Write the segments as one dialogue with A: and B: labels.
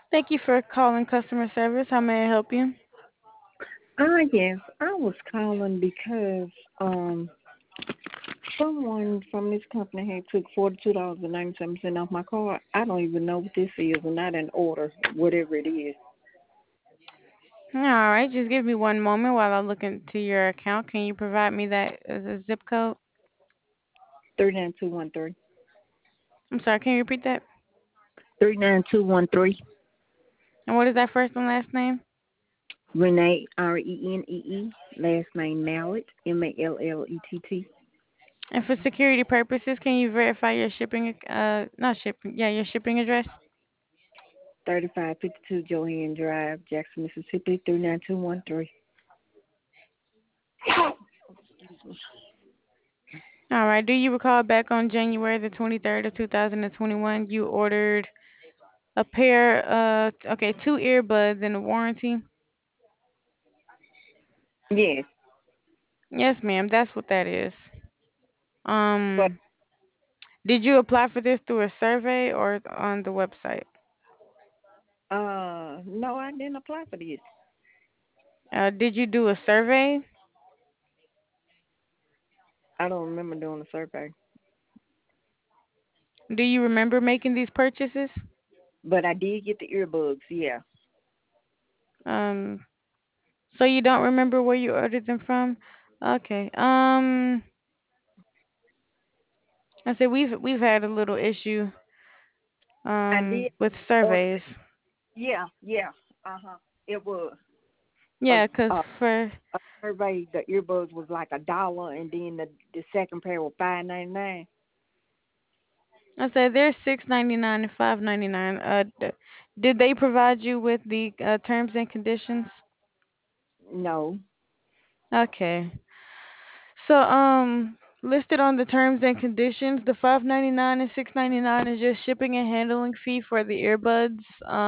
A: Thank you for calling customer service. How may I help you?
B: Yes, I was calling because someone from this company had took $42.97 off my card. I don't even know what this is, and I didn't order whatever it is.
A: All right, just give me one moment while I look into your account. Can you provide me that as a zip code?
B: 39213.
A: I'm sorry, can you repeat that?
B: 39213.
A: And what is that first and last name?
B: Renee Renee. Last name Mallet Mallett.
A: And for security purposes, can you verify your shipping, not shipping, yeah, your shipping address?
B: 3552 Joanne Drive, Jackson, Mississippi 39213.
A: All right, do you recall back on January the 23rd of 2021, you ordered a pair, okay, two earbuds and a warranty?
B: Yes,
A: Yes, ma'am, that's what that is.
B: but
A: Um, did you apply for this through a survey or on the website?
B: no, I didn't apply for this.
A: Did you do a survey?
B: I don't remember doing the survey,
A: Do you remember making these purchases?
B: but I did get the earbuds. Yeah.
A: Um, so you don't remember where you ordered them from? Okay. I said we've had a little issue
B: I did
A: with
B: order.
A: surveys.
B: Yeah, yeah. It was a
A: Yeah, 'cause
B: a,
A: for
B: a survey. The earbuds was like $1, and then the second pair was $5.99.
A: I said there's 6.99 and 5.99. Did they provide you with the terms and conditions?
B: No.
A: Okay. So listed on the terms and conditions, the 5.99 and 6.99 is just shipping and handling fee for the earbuds.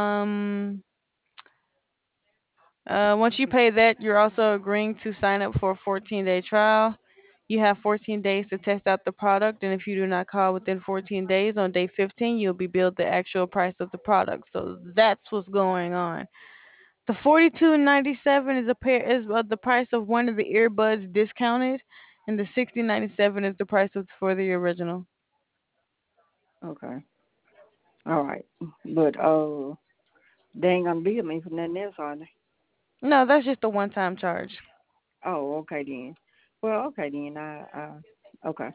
A: Once you pay that, you're also agreeing to sign up for a 14-day trial. You have 14 days to test out the product, and if you do not call within 14 days, on day 15, you'll be billed the actual price of the product. So that's what's going on. The 42.97 is a pair is the price of one of the earbuds discounted, and the 60.97 is the price of for the original.
B: Okay. All right. But they ain't gonna bill me for nothing else, are they?
A: No, that's just a one-time charge.
B: Oh, okay then. Well, okay then. Okay.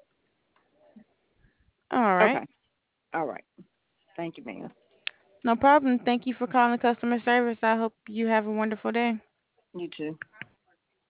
A: All right,
B: Okay. All right. Thank you, ma'am.
A: no problem. Thank you for calling customer service. I hope you have a wonderful day.
B: You too.